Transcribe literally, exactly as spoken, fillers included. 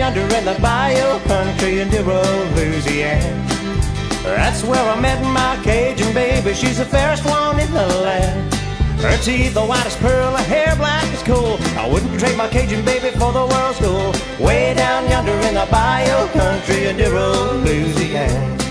yonder in the bayou country in dear old Louisiana. That's where I met my Cajun baby. She's the fairest one in the land. Her teeth the white as pearl, her hair black as coal. I wouldn't trade my Cajun baby for the world's gold. Way down yonder in the bayou country in dear old Louisiana.